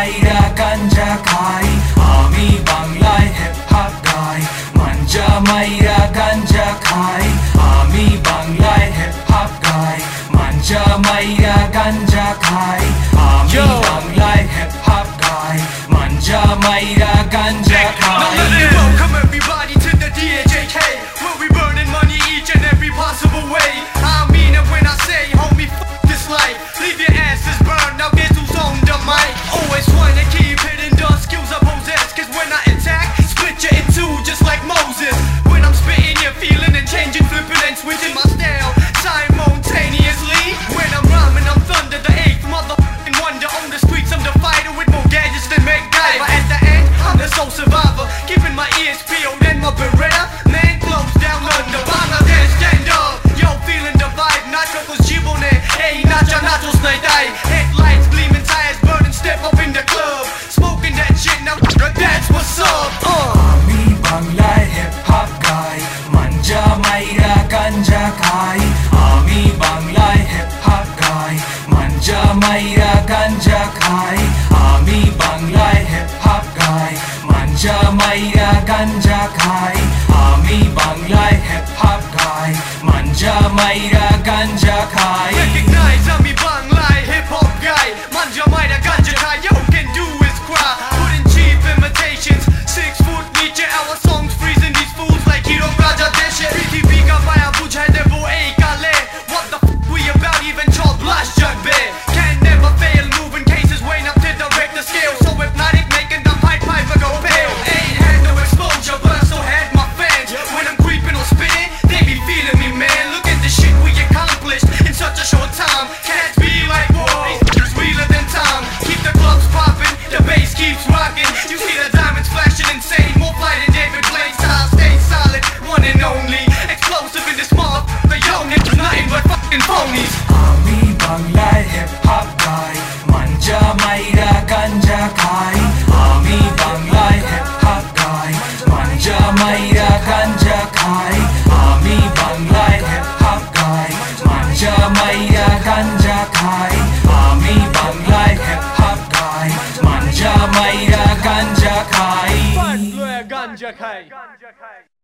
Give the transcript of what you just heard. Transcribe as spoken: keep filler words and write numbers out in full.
মাইরা গাঞ্জা খাই, আমি বাংলায় হিপ হপ গাই। মাঞ্জা মাইরা গাঞ্জা খাই, আমি বাংলায় হিপ হপ গাই। মাঞ্জা মাইরা গাঞ্জা খাই, আমি বাংলায় হিপ হপ গাই। মাঞ্জা মাইরা গাঞ্জা খাই। Welcome everybody to the D J K, where we burning money each and every possible way. I mean it when I say, homie, f this life. Leave your asses burned, now guess who's on the mic? Always wanna keep hitting the skills I possess, cause when I attack, split you in two just like Moses. When I'm spitting, you're feeling and changing, flipping and switching my style simultaneously. When I'm rhyming, I'm thunder, the eighth motherfucking wonder. On the streets, I'm the fighter with more gadgets than MacGyver. At the end, I'm the soul survivor, keeping my ears peeled and my Beretta. Man, close down under, Bangladesh, stand up. Yo, feeling the vibe, nacho cos jibone. Hey, nacha nachos naidai. Headlights gleaming, tires burning, step up in the club. Smoking that shit, now that's what's up. Uh. আমি বাংলায় hip hop গাই, মাঞ্জা মাইরা গাঞ্জা খাই। আমি বাংলায় hip hop গাই, মাঞ্জা মাইরা গাঞ্জা খাই। আমি বাংলায় হিপ হপ গাই, মাঞ্জা মাইরা গাঞ্জা খাই। আমি বাংলায় হিপ হপ গাই, মাঞ্জা মাইরা গাঞ্জা খাই। Recognize I'm a Banglai hip hop guy. Manja Maira Ganja Kai, yo can do is cry. Putting cheap imitations, six foot niche. Our songs freezing these fools like Hero Raja Deshe. P T V ka baya bujhai debo ei kale. What the f we about even chal blast jug be? Can never fail, moving cases way up to the Richter scale. So hypnotic, making the pipe piper go pale. Ain't had no exposure, but I still had my fans. When I'm creeping or spitting, they be feeling me, man. Look at the shit we accomplished in such a short time. Cats be like, whoa, it's realer than time. Keep the clubs popping, the bass keeps rocking. You see the diamonds flashing insane, more fly than David Blaine style. Stay solid, one and only. Explosive in this motherfucker, yo, niggas nothing but fucking phonies. আমি বাংলায় hip hop গাই, মাঞ্জা মাইরা গাঞ্জা খাই। আমি বাংলায় hip hop গাই, মাঞ্জা মাইরা গাঞ্জা খাই। আমি বাংলায় হিপ হপ গাই, মাঞ্জা মাইরা গাঞ্জা খাই। আমি বাংলায় হিপ হপ গাই, মাঞ্জা মাইরা গাঞ্জা খাই। Ganja Kai.